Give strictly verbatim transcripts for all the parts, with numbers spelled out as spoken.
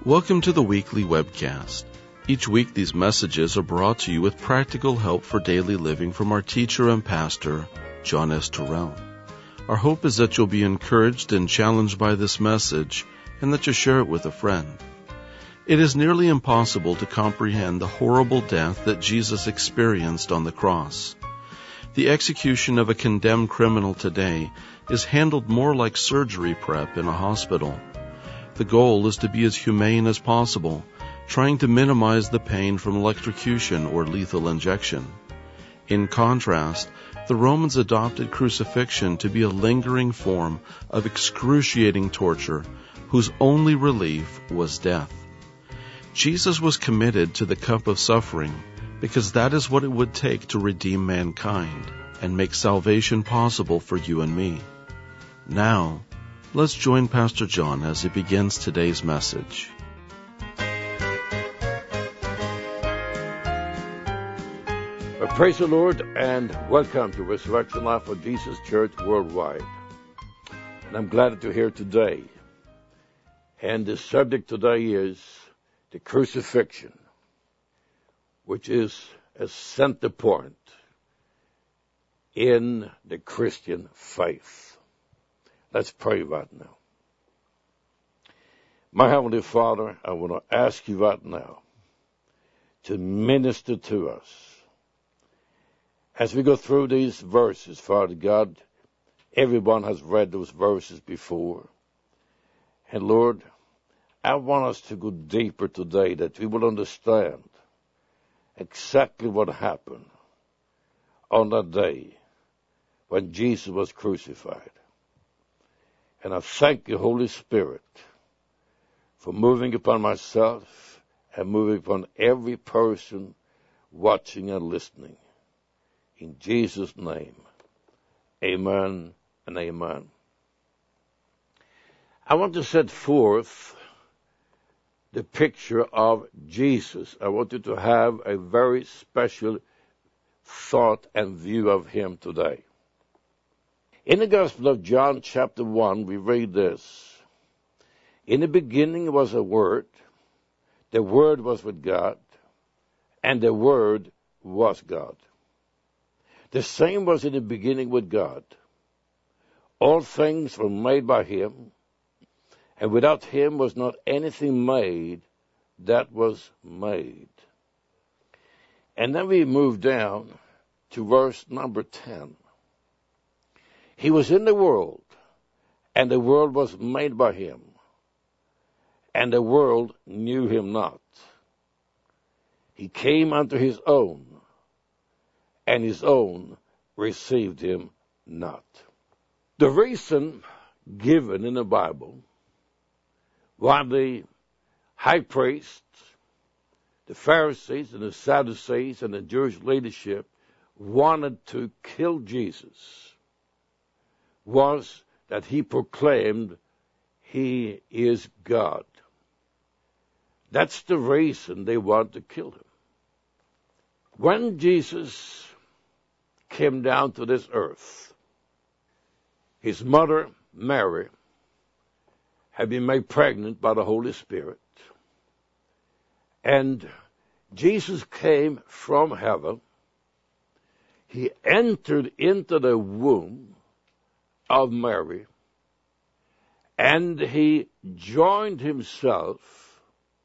Welcome to the weekly webcast. Each week these messages are brought to you with practical help for daily living from our teacher and pastor, John S. Terrell. Our hope is that you'll be encouraged and challenged by this message and that you'll share it with a friend. It is nearly impossible to comprehend the horrible death that Jesus experienced on the cross. The execution of a condemned criminal today is handled more like surgery prep in a hospital. The goal is to be as humane as possible, trying to minimize the pain from electrocution or lethal injection. In contrast, the Romans adopted crucifixion to be a lingering form of excruciating torture whose only relief was death. Jesus was committed to the cup of suffering because that is what it would take to redeem mankind and make salvation possible for you and me. Now, let's join Pastor John as he begins today's message. Well, praise the Lord and welcome to Resurrection Life of Jesus Church Worldwide. And I'm glad to hear today. And the subject today is the crucifixion, which is a center point in the Christian faith. Let's pray right now. My Heavenly Father, I want to ask you right now to minister to us. As we go through these verses, Father God, everyone has read those verses before. And Lord, I want us to go deeper today, that we will understand exactly what happened on that day when Jesus was crucified. And I thank you, Holy Spirit, for moving upon myself and moving upon every person watching and listening. In Jesus' name, amen and amen. I want to set forth the picture of Jesus. I want you to have a very special thought and view of him today. In the Gospel of John chapter one, we read this. In the beginning was a Word. The Word was with God, and the Word was God. The same was in the beginning with God. All things were made by him, and without him was not anything made that was made. And then we move down to verse number ten. He was in the world, and the world was made by him, and the world knew him not. He came unto his own, and his own received him not. The reason given in the Bible why the high priests, the Pharisees, and the Sadducees, and the Jewish leadership wanted to kill Jesus was that he proclaimed he is God. That's the reason they wanted to kill him. When Jesus came down to this earth, his mother, Mary, had been made pregnant by the Holy Spirit. And Jesus came from heaven. He entered into the womb of Mary, and he joined himself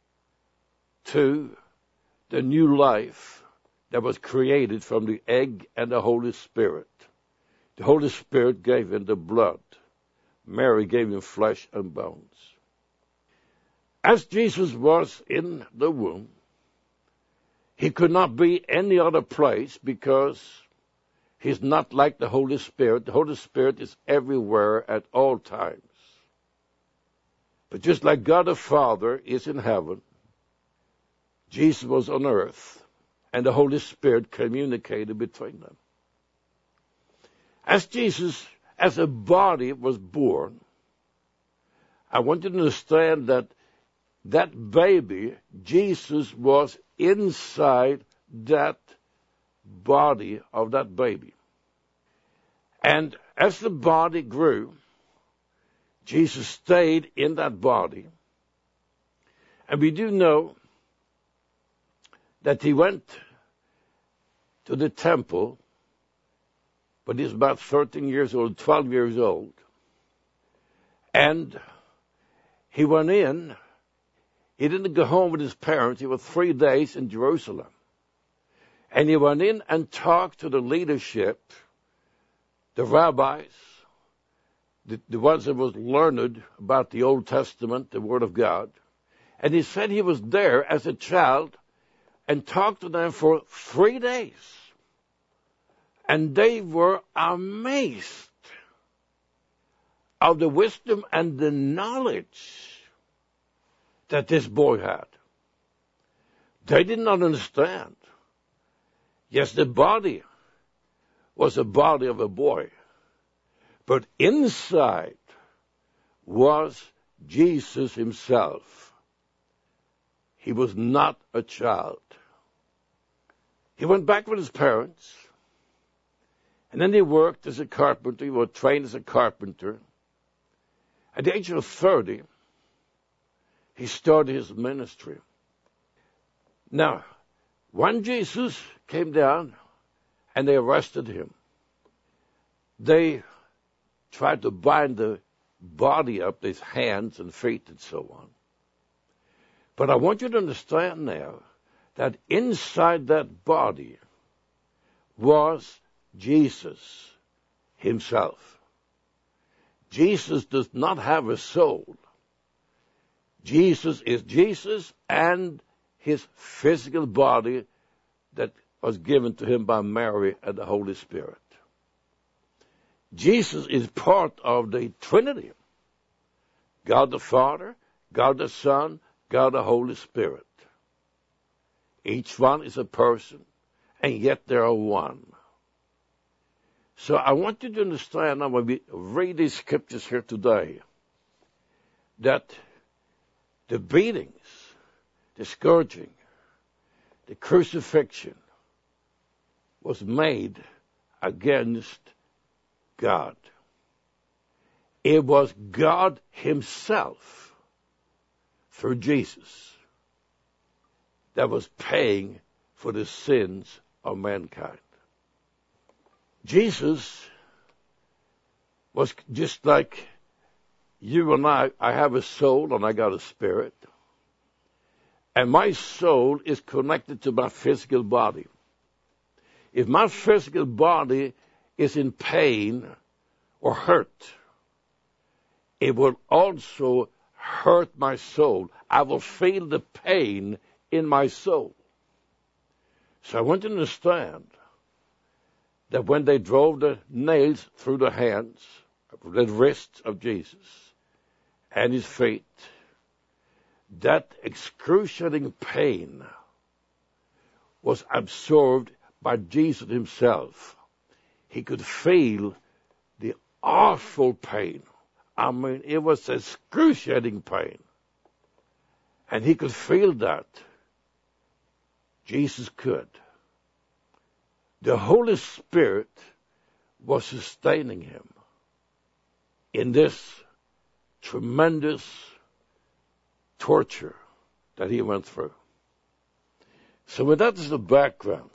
to the new life that was created from the egg and the Holy Spirit. The Holy Spirit gave him the blood. Mary gave him flesh and bones. As Jesus was in the womb, he could not be any other place because he's not like the Holy Spirit. The Holy Spirit is everywhere at all times. But just like God the Father is in heaven, Jesus was on earth, and the Holy Spirit communicated between them. As Jesus, as a body, was born, I want you to understand that that baby, Jesus, was inside that body of that baby. And as the body grew, Jesus stayed in that body. And we do know that he went to the temple, but he's about thirteen years old, twelve years old. And he went in. He didn't go home with his parents. He was three days in Jerusalem. And he went in and talked to the leadership, the rabbis, the, the ones that was learned about the Old Testament, the Word of God. And he said he was there as a child and talked to them for three days. And they were amazed of the wisdom and the knowledge that this boy had. They did not understand. Yes, the body was the body of a boy, but inside was Jesus himself. He was not a child. He went back with his parents, and then he worked as a carpenter. He was trained as a carpenter. At the age of thirty, he started his ministry. Now, when Jesus came down and they arrested him, they tried to bind the body up, his hands and feet and so on. But I want you to understand now that inside that body was Jesus himself. Jesus does not have a soul. Jesus is Jesus and his physical body that was given to him by Mary and the Holy Spirit. Jesus is part of the Trinity. God the Father, God the Son, God the Holy Spirit. Each one is a person, and yet they are one. So I want you to understand now when we read these scriptures here today, that the beatings, the scourging, the crucifixion was made against God. It was God himself, through Jesus, that was paying for the sins of mankind. Jesus was just like you and I. I have a soul and I got a spirit. And my soul is connected to my physical body. If my physical body is in pain or hurt, it will also hurt my soul. I will feel the pain in my soul. So I want you to understand that when they drove the nails through the hands, the wrists of Jesus, and his feet, that excruciating pain was absorbed by Jesus himself. He could feel the awful pain. I mean, it was excruciating pain. And he could feel that. Jesus could. The Holy Spirit was sustaining him in this tremendous torture that he went through. So with that as the background,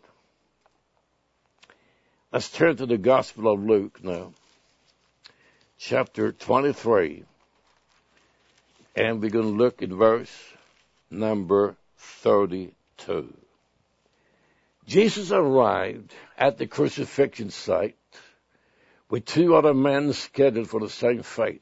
let's turn to the Gospel of Luke now, chapter twenty-three, and we're going to look at verse number thirty-two. Jesus arrived at the crucifixion site with two other men scheduled for the same fate.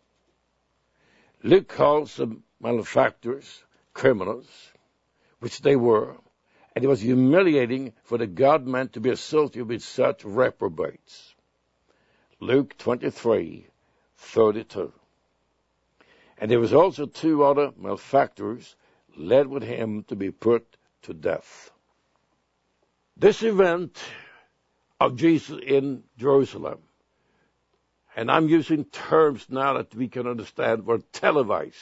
Luke calls them malefactors, criminals, which they were, and it was humiliating for the God-man to be associated with such reprobates. Luke twenty-three, thirty-two. And there was also two other malefactors led with him to be put to death. This event of Jesus in Jerusalem, and I'm using terms now that we can understand, were televised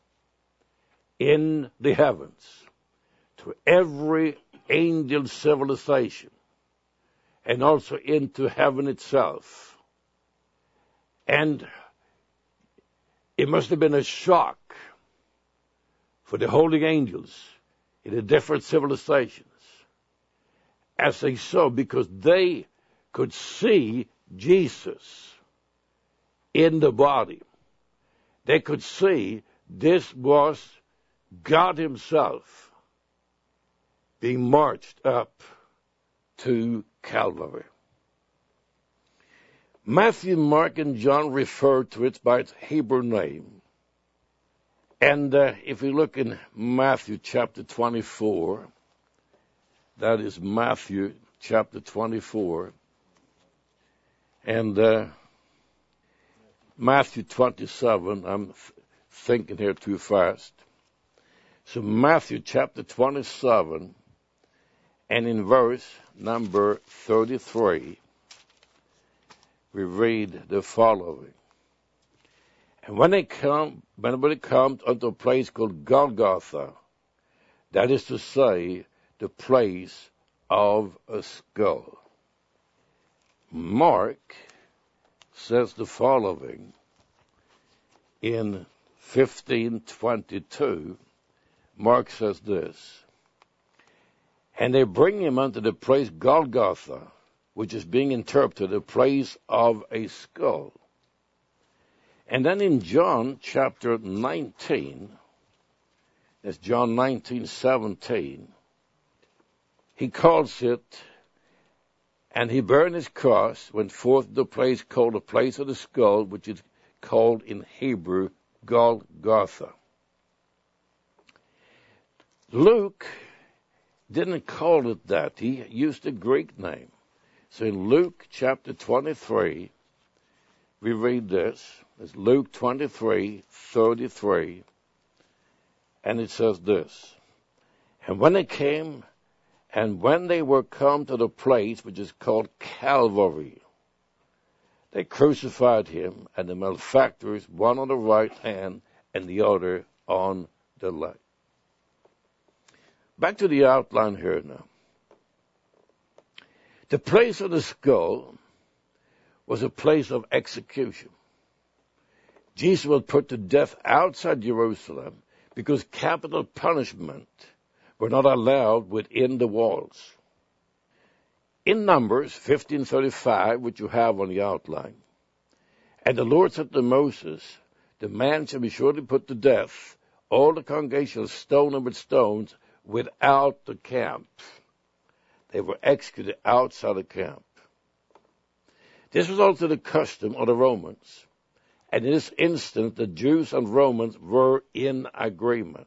in the heavens to every angel civilization and also into heaven itself. And it must have been a shock for the holy angels in the different civilizations as they saw, because they could see Jesus in the body. They could see this was God himself being marched up to Calvary. Matthew, Mark, and John refer to it by its Hebrew name. And uh, if we look in Matthew chapter twenty-four, that is Matthew chapter twenty-four, and uh, Matthew twenty-seven, I'm th- thinking here too fast. So Matthew chapter twenty-seven, and in verse number thirty-three, we read the following. And when they come, when they come unto a place called Golgotha, that is to say, the place of a skull. Mark says the following in fifteen twenty-two. Mark says this, and they bring him unto the place Golgotha, which is being interpreted a place of a skull. And then in John chapter nineteen, that's John nineteen seventeen, he calls it, and he burned his cross, went forth to the place called the place of the skull, which is called in Hebrew Golgotha. Luke didn't call it that. He used a Greek name. So in Luke chapter twenty-three, we read this. It's Luke twenty-three thirty-three. And it says this. And when they came, and when they were come to the place which is called Calvary, they crucified him and the malefactors, one on the right hand and the other on the left. Back to the outline here now. The place of the skull was a place of execution. Jesus was put to death outside Jerusalem because capital punishment were not allowed within the walls. In Numbers fifteen thirty-five, which you have on the outline, and the Lord said to Moses, the man shall be surely put to death, all the congregation shall stone him with stones without the camp. They were executed outside the camp. This was also the custom of the Romans. And in this instance, the Jews and Romans were in agreement.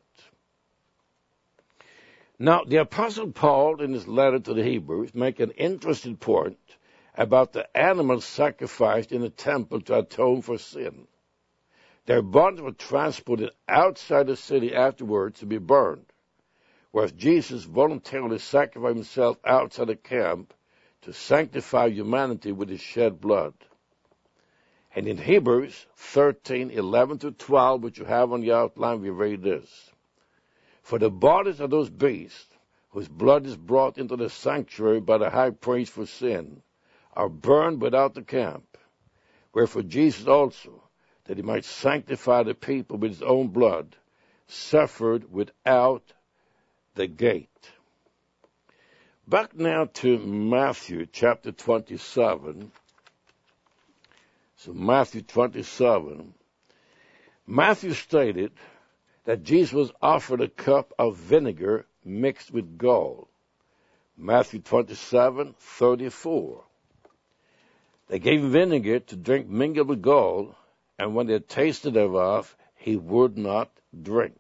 Now, the Apostle Paul, in his letter to the Hebrews, makes an interesting point about the animals sacrificed in the temple to atone for sin. Their bodies were transported outside the city afterwards to be burned, whereas Jesus voluntarily sacrificed himself outside the camp to sanctify humanity with his shed blood. And in Hebrews thirteen eleven to twelve, which you have on the outline, we read this. For the bodies of those beasts, whose blood is brought into the sanctuary by the high priest for sin, are burned without the camp. Wherefore Jesus also, that he might sanctify the people with his own blood, suffered without the gate. Back now to Matthew chapter twenty-seven. So Matthew twenty-seven. Matthew stated that Jesus was offered a cup of vinegar mixed with gall. Matthew twenty-seven thirty-four. They gave him vinegar to drink mingled with gall, and when they had tasted thereof, he would not drink.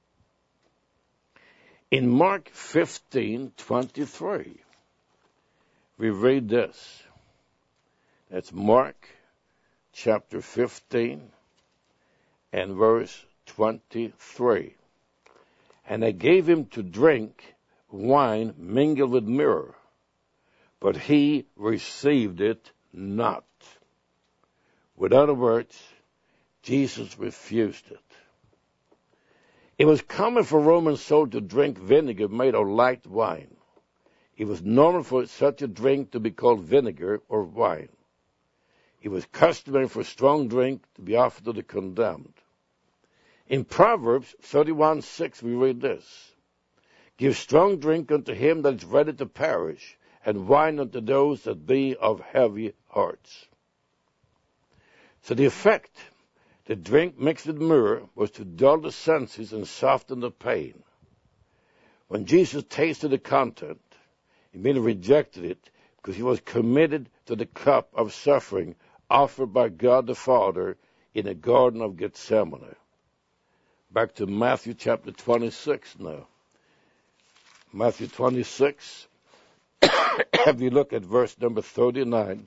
In Mark fifteen twenty-three, we read this. That's Mark chapter fifteen and verse twenty-three. And they gave him to drink wine mingled with myrrh, but he received it not. With other words, Jesus refused it. It was common for Roman soldiers to drink vinegar made of light wine. It was normal for such a drink to be called vinegar or wine. It was customary for strong drink to be offered to the condemned. In Proverbs thirty-one six we read this: Give strong drink unto him that is ready to perish, and wine unto those that be of heavy hearts. So the effect the drink mixed with myrrh was to dull the senses and soften the pain. When Jesus tasted the content, he immediately rejected it because he was committed to the cup of suffering offered by God the Father in the Garden of Gethsemane. Back to Matthew chapter twenty-six now. Matthew twenty-six, if you look at verse number thirty-nine.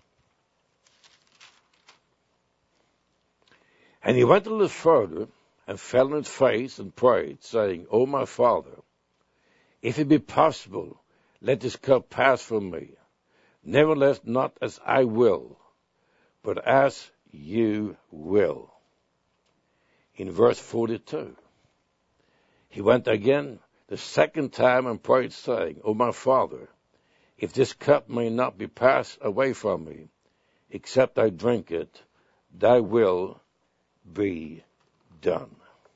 And he went a little further and fell on his face and prayed, saying, O my Father, if it be possible, let this cup pass from me. Nevertheless, not as I will, but as you will. In verse forty-two, he went again the second time and prayed, saying, O my Father, if this cup may not be passed away from me, except I drink it, thy will be done.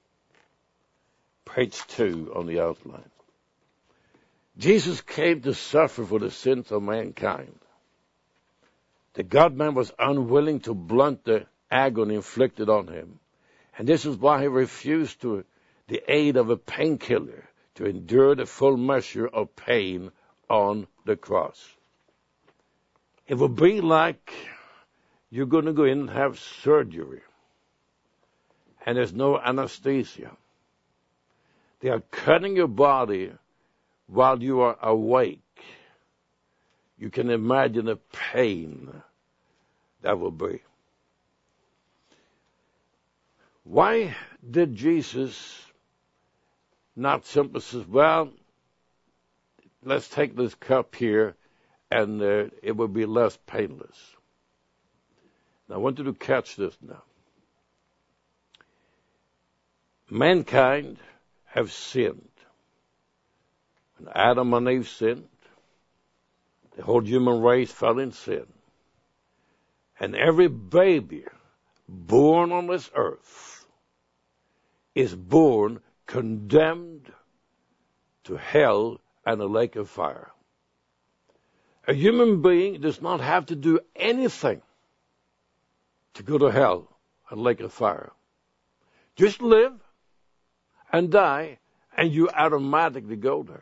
Page two on the outline. Jesus came to suffer for the sins of mankind. The God-man was unwilling to blunt the agony inflicted on him, and this is why he refused to the aid of a painkiller to endure the full measure of pain on the cross. It would be like you're going to go in and have surgery, and there's no anesthesia. They are cutting your body while you are awake. You can imagine the pain that will be. Why did Jesus not simply say, well, let's take this cup here and uh, it will be less painless? Now, I want you to catch this now. Mankind have sinned. When Adam and Eve sinned, the whole human race fell in sin. And every baby born on this earth is born condemned to hell and a lake of fire. A human being does not have to do anything to go to hell and a lake of fire. Just live and die, and you automatically go there.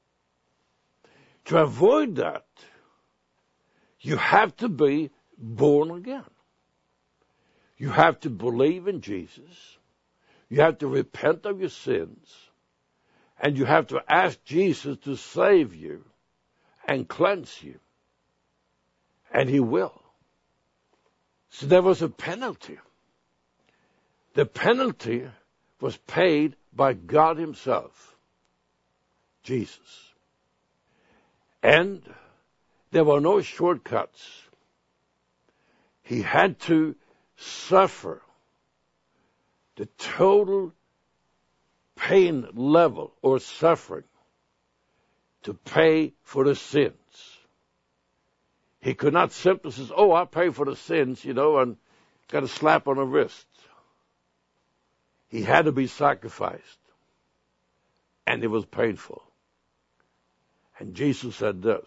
To avoid that, you have to be born again. You have to believe in Jesus. You have to repent of your sins. And you have to ask Jesus to save you and cleanse you. And he will. So there was a penalty. The penalty was paid by God himself, Jesus. And there were no shortcuts. He had to suffer the total pain level or suffering to pay for the sins. He could not simply say, oh, I'll pay for the sins, you know, and got a slap on the wrist. He had to be sacrificed. And it was painful. And Jesus said this.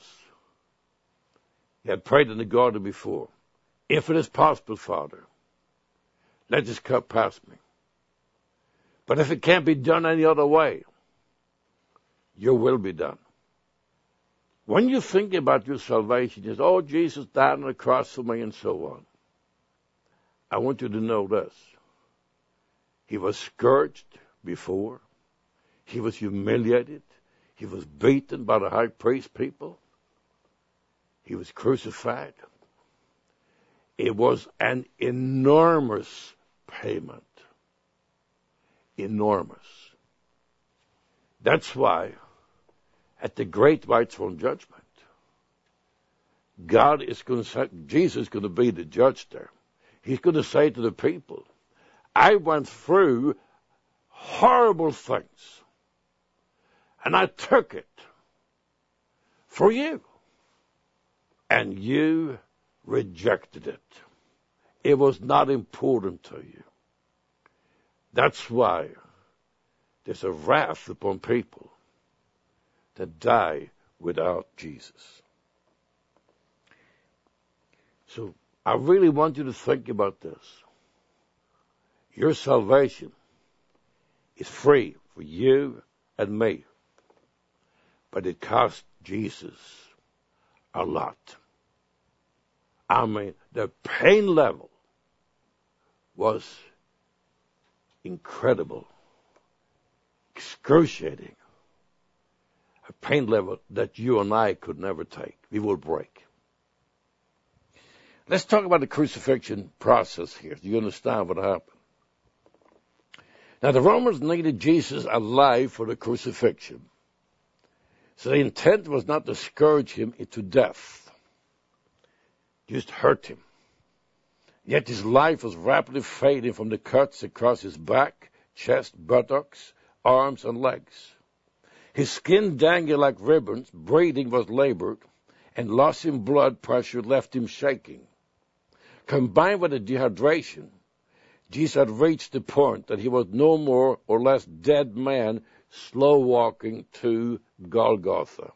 He had prayed in the garden before. If it is possible, Father, let this cup pass me. But if it can't be done any other way, your will be done. When you think about your salvation, you say, oh, Jesus died on the cross for me and so on. I want you to know this. He was scourged before. He was humiliated. He was beaten by the high priest people. He was crucified. It was an enormous payment. Enormous. That's why at the great white throne judgment, God is going to say, Jesus is going to be the judge there. He's going to say to the people, I went through horrible things, and I took it for you, and you rejected it. It was not important to you. That's why there's a wrath upon people that die without Jesus. So I really want you to think about this. Your salvation is free for you and me, but it cost Jesus a lot. I mean, the pain level was incredible, excruciating, a pain level that you and I could never take. We will break. Let's talk about the crucifixion process here. Do you understand what happened? Now, the Romans needed Jesus alive for the crucifixion. So the intent was not to scourge him into death, just hurt him. Yet his life was rapidly fading from the cuts across his back, chest, buttocks, arms, and legs. His skin dangled like ribbons, breathing was labored, and loss in blood pressure left him shaking. Combined with the dehydration, Jesus had reached the point that he was no more or less dead man slow walking to Golgotha.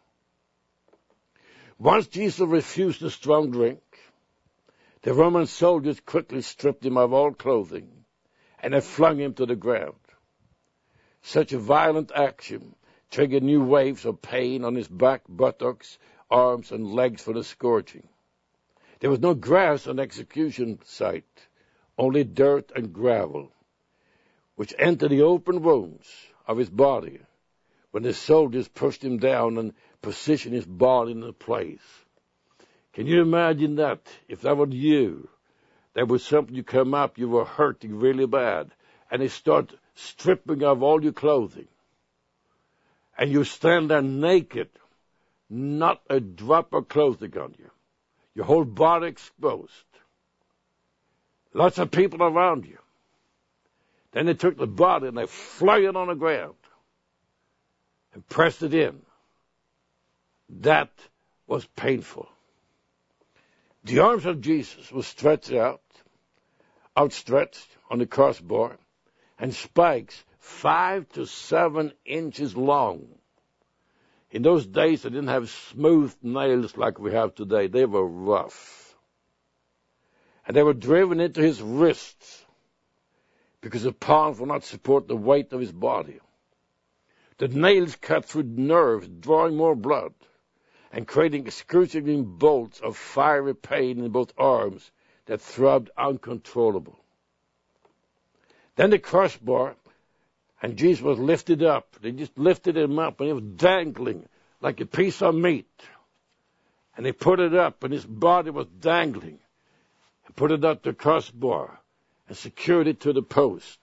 Once Jesus refused the strong drink, the Roman soldiers quickly stripped him of all clothing and they flung him to the ground. Such a violent action triggered new waves of pain on his back, buttocks, arms, and legs for the scourging. There was no grass on the execution site, only dirt and gravel, which entered the open wounds of his body when the soldiers pushed him down and positioned his body in place. Can you imagine that? If that were you, there was something, you come up, you were hurting really bad, and they start stripping off all your clothing. And you stand there naked, not a drop of clothing on you. Your whole body exposed. Lots of people around you. Then they took the body and they flung it on the ground and pressed it in. That was painful. The arms of Jesus were stretched out, outstretched on the crossbar, and spikes five to seven inches long. In those days, they didn't have smooth nails like we have today. They were rough. And they were driven into his wrists because the palms would not support the weight of his body. The nails cut through nerves, drawing more blood and creating excruciating bolts of fiery pain in both arms that throbbed uncontrollable. Then the crossbar, and Jesus was lifted up. They just lifted him up, and he was dangling like a piece of meat. And they put it up, and his body was dangling. And put it up the crossbar and secured it to the post.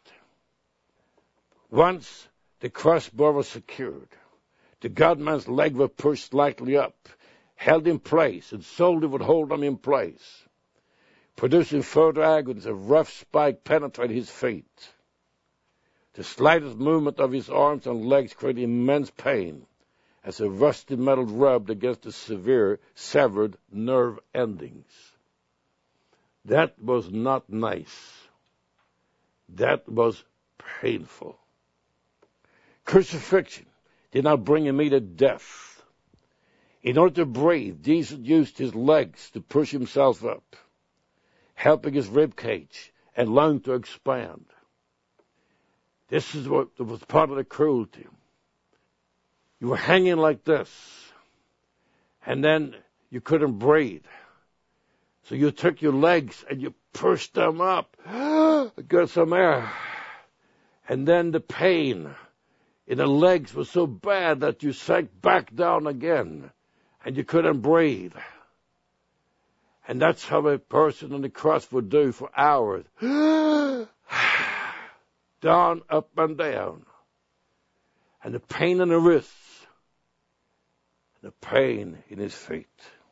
Once the crossbar was secured, the God-man's leg was pushed slightly up, held in place, and solely would hold him in place, producing further agony as a rough spike penetrated his feet. The slightest movement of his arms and legs created immense pain as a rusty metal rubbed against the severe, severed nerve endings. That was not nice. That was painful. Crucifixion did not bring immediate death. In order to breathe, Jesus used his legs to push himself up, helping his rib cage and lung to expand. This is what was part of the cruelty. You were hanging like this, and then you couldn't breathe. So you took your legs and you pushed them up, got some air. And then the pain in the legs was so bad that you sank back down again, and you couldn't breathe. And that's how a person on the cross would do for hours. Down, up, and down. And the pain in the wrists, and the pain in his feet.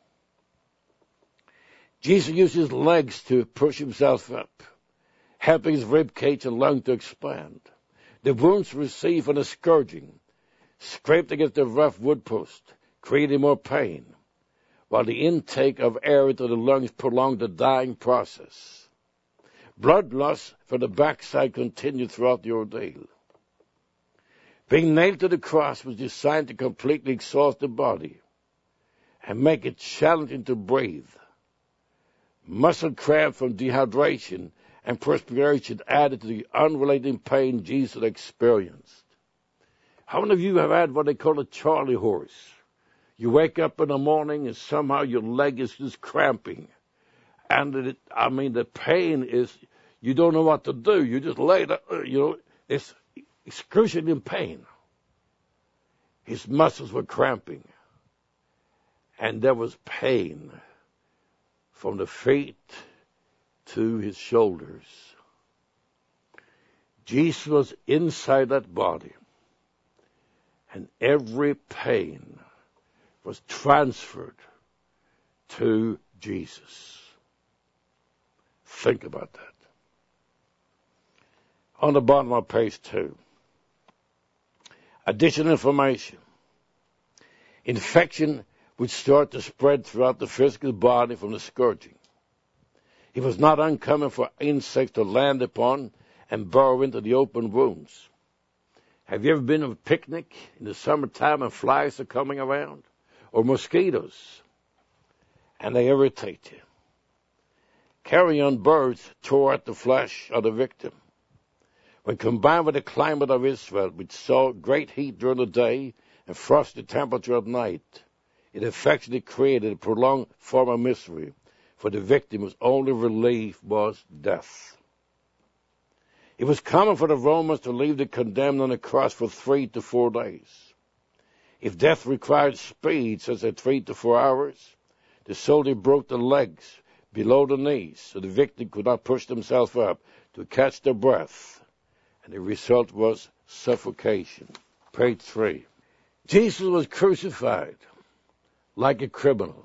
Jesus used his legs to push himself up, helping his rib cage and lung to expand. The wounds received from the scourging scraped against the rough wood post, creating more pain, while the intake of air into the lungs prolonged the dying process. Blood loss from the backside continued throughout the ordeal. Being nailed to the cross was designed to completely exhaust the body and make it challenging to breathe. Muscle cramp from dehydration and perspiration added to the unrelated pain Jesus experienced. How many of you have had what they call a Charlie horse? You wake up in the morning and somehow your leg is just cramping. And it, I mean, the pain is, you don't know what to do. You just lay there, you know, it's excruciating pain. His muscles were cramping. And there was pain from the feet to his shoulders. Jesus was inside that body. And every pain was transferred to Jesus. Think about that. On the bottom of page two, additional information. Infection would start to spread throughout the physical body from the scourging. It was not uncommon for insects to land upon and burrow into the open wounds. Have you ever been on a picnic in the summertime and flies are coming around? Or mosquitoes? And they irritate you. Carrion birds tore at the flesh of the victim. When combined with the climate of Israel, which saw great heat during the day and frosty temperature at night, it effectively created a prolonged form of misery for the victim whose only relief was death. It was common for the Romans to leave the condemned on the cross for three to four days. If death required speed, such as three to four hours, the soldier broke the legs below the knees so the victim could not push themselves up to catch their breath, and the result was suffocation. Page three. Jesus was crucified like a criminal.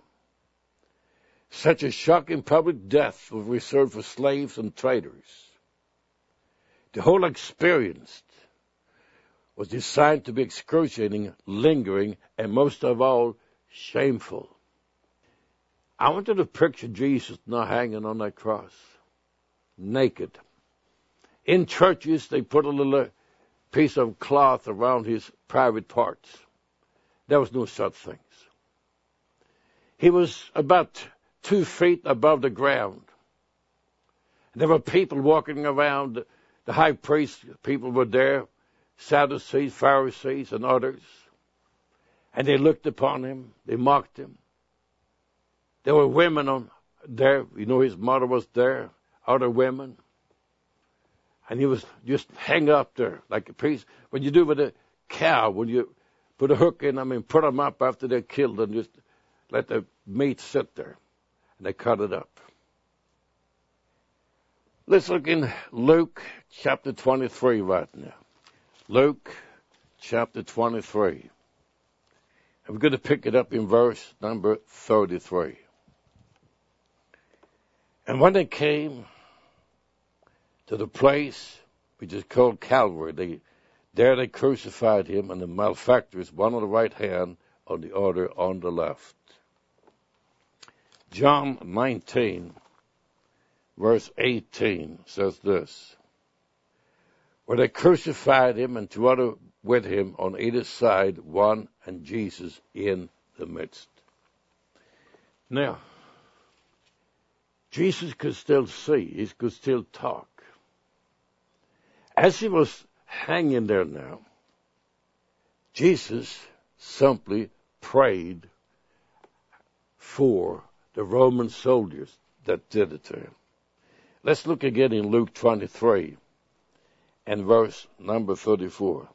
Such a shocking public death was reserved for slaves and traitors. The whole experience was designed to be excruciating, lingering, and most of all, shameful. I want you to picture Jesus now hanging on that cross, naked. In churches, they put a little piece of cloth around his private parts. There was no such things. He was about two feet above the ground. There were people walking around. The high priest people were there, Sadducees, Pharisees, and others. And they looked upon him. They mocked him. There were women on there. You know, his mother was there, other women. And he was just hang up there like a piece. When you do with a cow, when you put a hook in, I mean, put them up after they're killed and just let the meat sit there. And they cut it up. Let's look in Luke chapter twenty-three right now. Luke chapter twenty-three. And we're going to pick it up in verse number thirty-three. And when they came to the place which is called Calvary, they, there they crucified him, and the malefactors, one on the right hand, on the other on the left. John nineteen, verse eighteen says this: where they crucified him, and two other with him on either side, one and Jesus in the midst. Now, Jesus could still see. He could still talk. As he was hanging there now, Jesus simply prayed for the Roman soldiers that did it to him. Let's look again in Luke twenty-three and verse number thirty-four.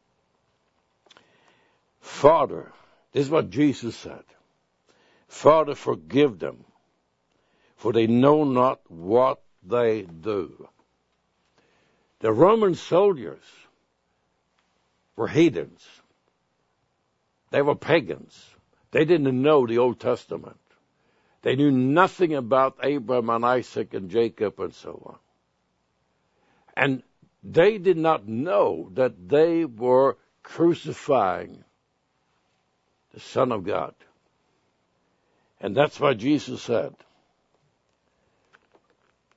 Father, this is what Jesus said. Father, forgive them, for they know not what they do. The Roman soldiers were heathens. They were pagans. They didn't know the Old Testament. They knew nothing about Abraham and Isaac and Jacob and so on. And they did not know that they were crucifying the Son of God. And that's why Jesus said,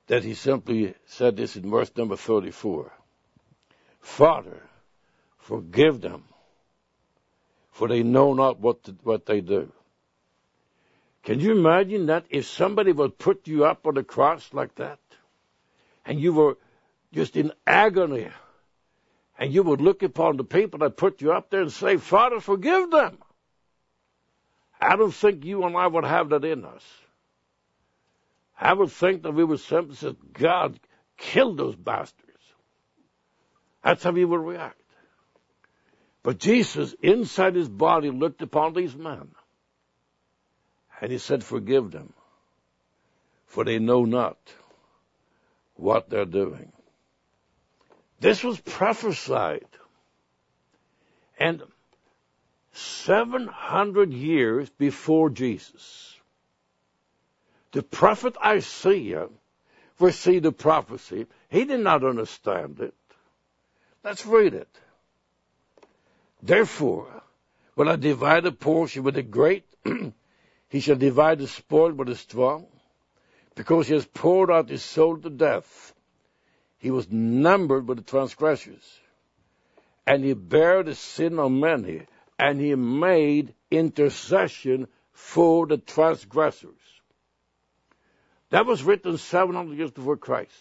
that he simply said this in verse number thirty-four. Father, forgive them, for they know not what to, what they do. Can you imagine that if somebody would put you up on the cross like that, and you were just in agony, and you would look upon the people that put you up there and say, Father, forgive them. I don't think you and I would have that in us. I would think that we would simply say, God, kill those bastards. That's how we would react. But Jesus, inside his body, looked upon these men, and he said, forgive them, for they know not what they're doing. This was prophesied. And seven hundred years before Jesus, the prophet Isaiah received the prophecy. He did not understand it. Let's read it. Therefore, will I divide the portion with the great? He shall divide the spoil with the strong, because he has poured out his soul to death. He was numbered with the transgressors, and he bare the sin of many, and he made intercession for the transgressors. That was written seven hundred years before Christ.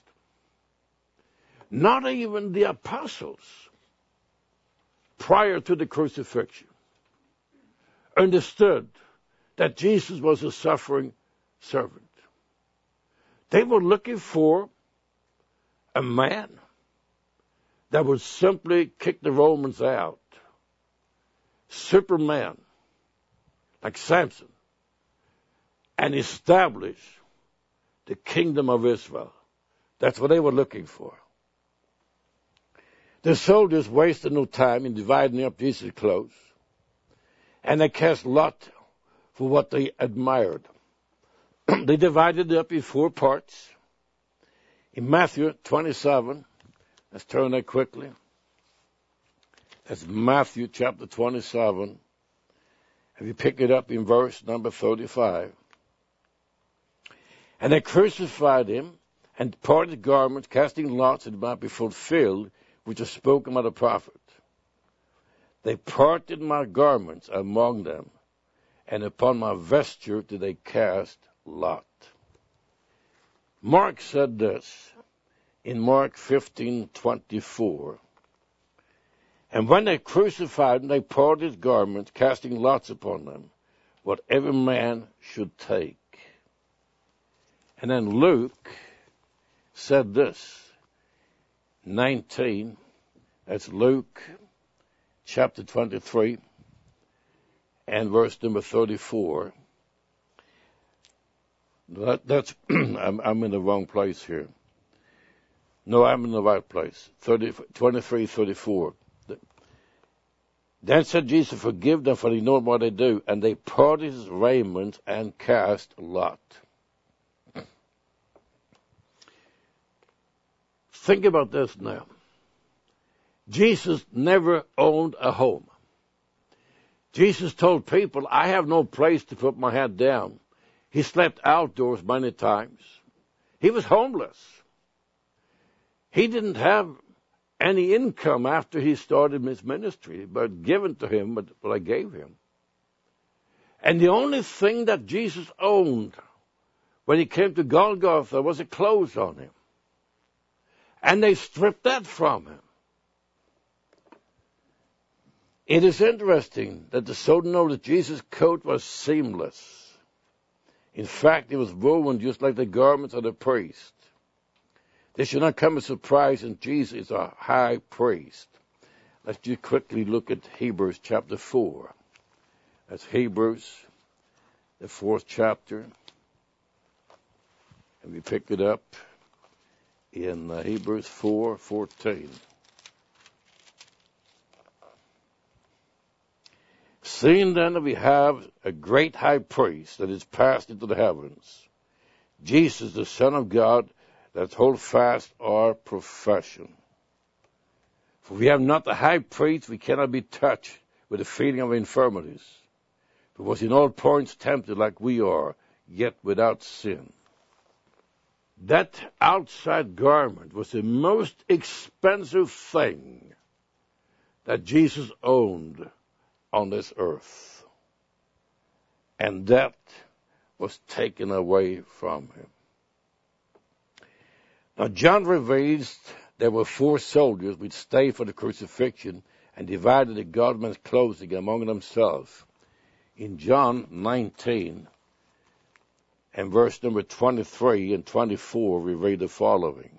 Not even the apostles, prior to the crucifixion, understood that Jesus was a suffering servant. They were looking for a man that would simply kick the Romans out. Superman, like Samson, and establish the kingdom of Israel. That's what they were looking for. The soldiers wasted no time in dividing up Jesus' clothes, and they cast lot for what they admired. They divided it up in four parts. In Matthew twenty-seven, let's turn there quickly. That's Matthew chapter twenty-seven. If you pick it up in verse number thirty-five. And they crucified him and parted garments, casting lots that it might be fulfilled, which was spoken by the prophet. They parted my garments among them, and upon my vesture did they cast lot. Mark said this in Mark fifteen twenty-four. And when they crucified him, they parted his garments, casting lots upon them, what every man should take. And then Luke said this, nineteen, that's Luke chapter twenty-three and verse number thirty-four. That, that's I'm, I'm in the wrong place here. No, I'm in the right place. thirty, twenty-three, thirty-four. Then said Jesus, forgive them, for they know what they do. And they parted his raiment and cast lot. Think about this now. Jesus never owned a home. Jesus told people, I have no place to put my head down. He slept outdoors many times. He was homeless. He didn't have any income after he started his ministry, but given to him what I gave him. And the only thing that Jesus owned when he came to Golgotha was a clothes on him. And they stripped that from him. It is interesting that the soldiers know that Jesus' coat was seamless. In fact, it was woven just like the garments of the priest. This should not come as a surprise, and Jesus is a high priest. Let's just quickly look at Hebrews chapter four. That's Hebrews, the fourth chapter. And we pick it up in uh, Hebrews four fourteen. Seeing then that we have a great high priest that is passed into the heavens, Jesus, the Son of God, let's hold fast our profession. For we have not the high priest, we cannot be touched with the feeling of infirmities, but was in all points tempted like we are, yet without sin. That outside garment was the most expensive thing that Jesus owned on this earth. And that was taken away from him. Now John reveals there were four soldiers which stayed for the crucifixion and divided the garment's clothing among themselves. In John nineteen and verse number twenty-three and twenty-four, we read the following.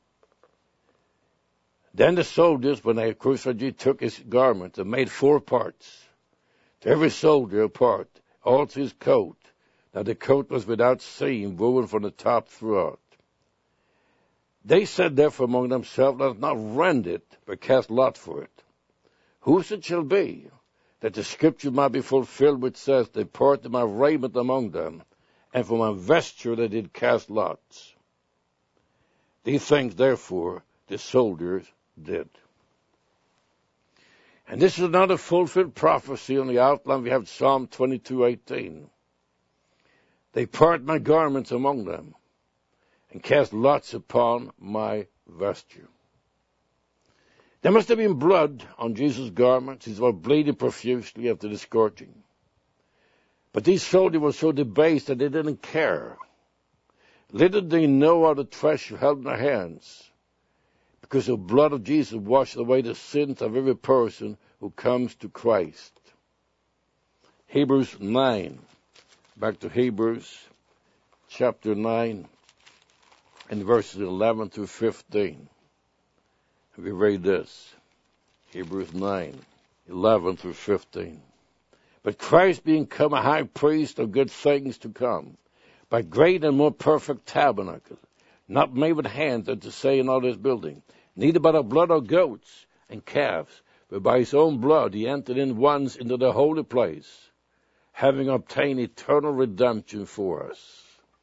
Then the soldiers, when they had crucified Jesus, took his garment and made four parts. To every soldier a part, also his coat. Now the coat was without seam, woven from the top throughout. They said therefore among themselves, let us not rend it, but cast lot for it. Whose it shall be, that the scripture might be fulfilled, which says, they parted my raiment among them, and for my vesture they did cast lots. These things therefore the soldiers did. And this is another fulfilled prophecy. On the outline we have Psalm twenty-two eighteen. They part my garments among them, and cast lots upon my vesture. There must have been blood on Jesus' garments. He was bleeding profusely after the scourging. But these soldiers were so debased that they didn't care. Little did they know how the treasure held in their hands, because the blood of Jesus washed away the sins of every person who comes to Christ. Hebrews nine. Back to Hebrews chapter nine and verses eleven through fifteen. We read this. Hebrews nine, eleven through fifteen. But Christ being come a high priest of good things to come, by great and more perfect tabernacle, not made with hands, as to say in all this building, neither by the blood of goats and calves, but by his own blood he entered in once into the holy place, having obtained eternal redemption for us.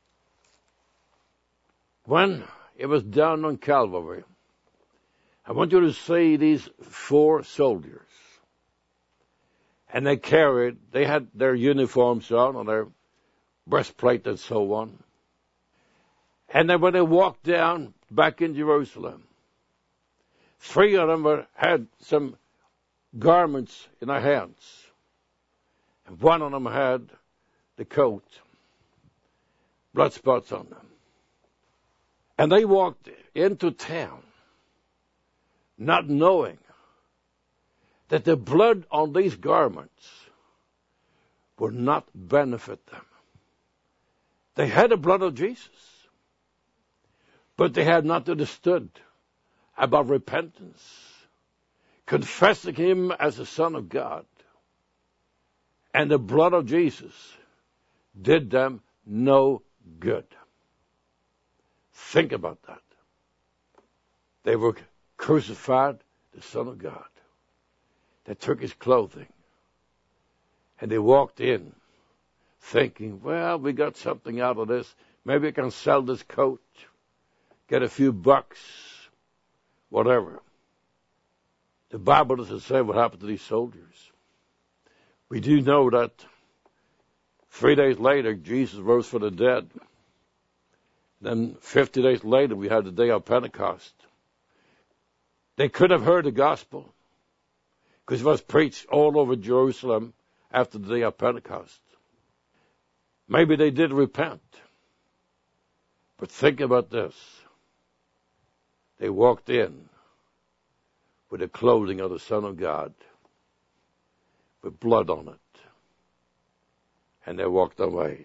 When it was done on Calvary, I want you to see these four soldiers. And they carried, they had their uniforms on, or their breastplate and so on. And then when they walked down back in Jerusalem, three of them were, had some garments in their hands. And one of them had the coat, blood spots on them. And they walked into town, not knowing that the blood on these garments would not benefit them. They had the blood of Jesus, but they had not understood about repentance, confessing him as the Son of God. And the blood of Jesus did them no good. Think about that. They were crucified the Son of God. They took his clothing and they walked in thinking, well, we got something out of this. Maybe I can sell this coat, get a few bucks, whatever. The Bible doesn't say what happened to these soldiers. We do know that three days later, Jesus rose from the dead. Then fifty days later, we had the day of Pentecost. They could have heard the gospel, because it was preached all over Jerusalem after the day of Pentecost. Maybe they did repent. But think about this. They walked in with the clothing of the Son of God, with blood on it. And they walked away.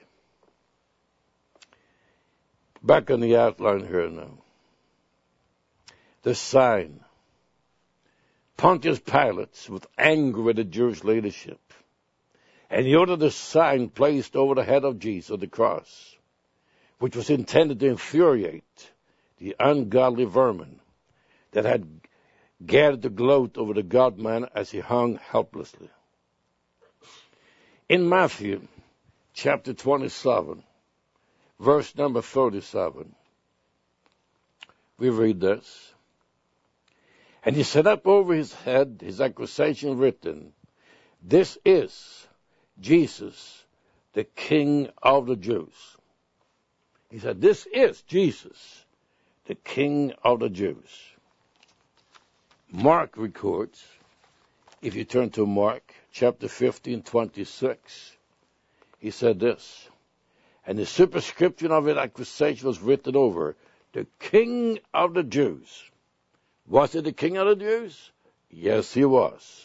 Back on the outline here now. The sign. Pontius Pilate was angry with the Jewish leadership, and he ordered a sign placed over the head of Jesus on the cross, which was intended to infuriate the ungodly vermin that had gathered to gloat over the God-man as he hung helplessly. In Matthew chapter twenty-seven, verse number thirty-seven, we read this. And he set up over his head his accusation written, "This is Jesus, the King of the Jews." He said, this is Jesus, the King of the Jews. Mark records, if you turn to Mark chapter fifteen, twenty-six, he said this, and the superscription of his accusation was written over, the King of the Jews. Was it the King of the Jews? Yes, he was.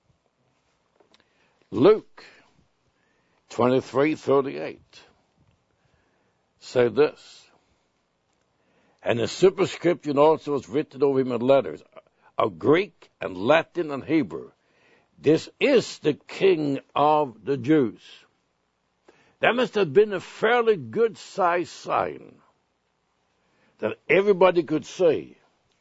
Luke twenty-three, thirty-eight said this, and the superscription also was written over him in letters of Greek and Latin and Hebrew. This is the King of the Jews. That must have been a fairly good-sized sign that everybody could see.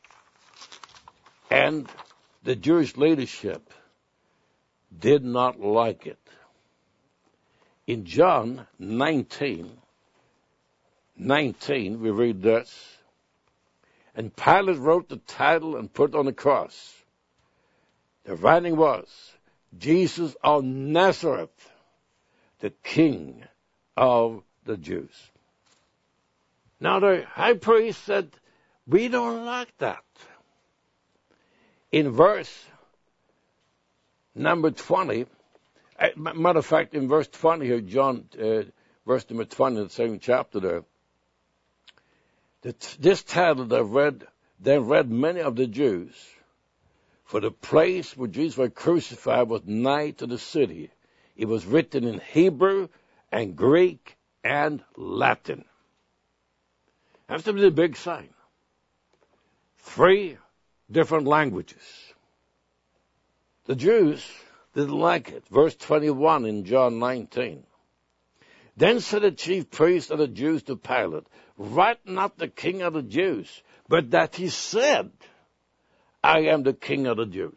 And the Jewish leadership did not like it. In John nineteen, nineteen, we read this, and Pilate wrote the title and put it on the cross. The writing was, Jesus of Nazareth, the King of the Jews. Now the high priest said, we don't like that. In verse number twenty, matter of fact, in verse twenty here, John, uh, verse number twenty, the same chapter there, that this title they read, they read many of the Jews, for the place where Jesus was crucified was nigh to the city. It was written in Hebrew and Greek and Latin. That's a big sign. Three different languages. The Jews didn't like it. Verse twenty-one in John nineteen. Then said the chief priests of the Jews to Pilate, write not the King of the Jews, but that he said, I am the King of the Jews.